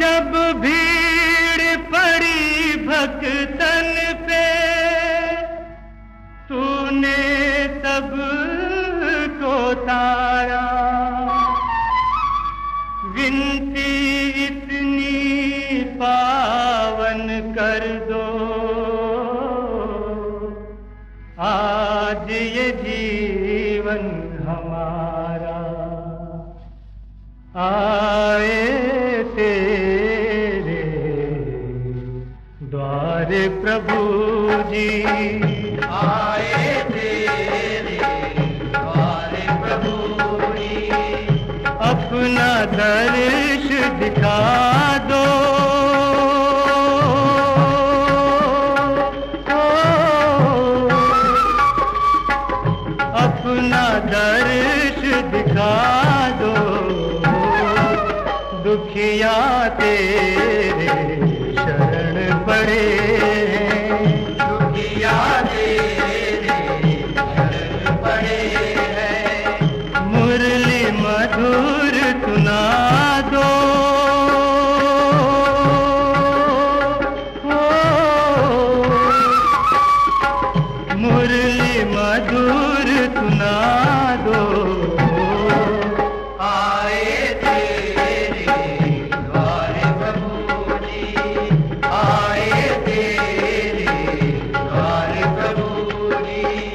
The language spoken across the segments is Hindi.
जब भीड़ पड़ी भक्तन पे, तूने सबको तारा। विनती इतनी पावन कर दो, आज ये जीवन हमारा। आए तेरे द्वार प्रभु जी, आए तेरे द्वार प्रभु जी। अपना दर्श दिखा दो, अपना दर्श दिखा दो। दुखिया तेरे शरण पड़े हैं, दुखिया तेरे शरण पड़े हैं। मुरली मधुर सुना दो, मुरली मधुर सुना दो। आए तेरे द्वार प्रभु जी, आए तेरे द्वार प्रभु जी।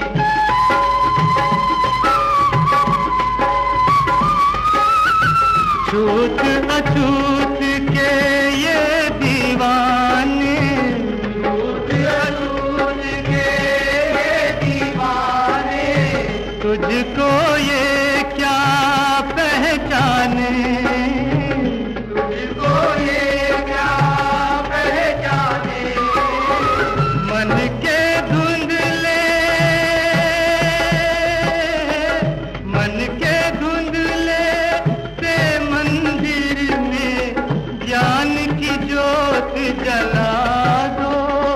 छूत अछूत के ये दीवाने, छूत अछूत के ये दीवाने। तुझको ये क्या पहचाने, तुझको ये क्या पहचाने। मन के धुंधले, मन के धुंधले से मंदिर में ज्ञान की ज्योत जला दो।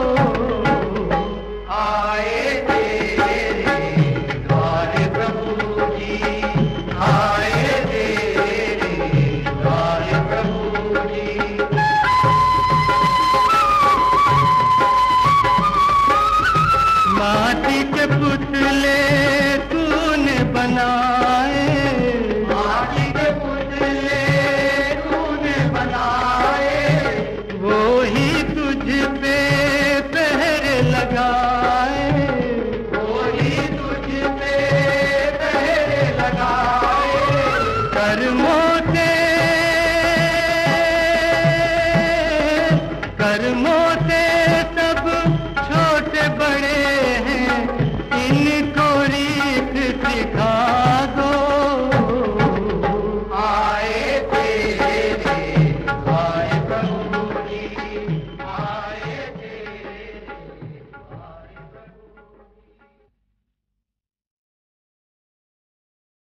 आए तेरे द्वार प्रभु जी, आए तेरे द्वार प्रभु जी। माटी के पुतले तूने बना